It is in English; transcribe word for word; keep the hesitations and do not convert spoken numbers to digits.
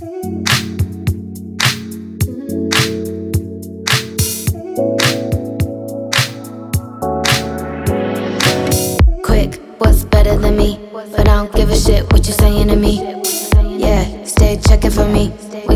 Quick, what's better than me? But I don't give a shit what you saying to me. Yeah, stay checking for me.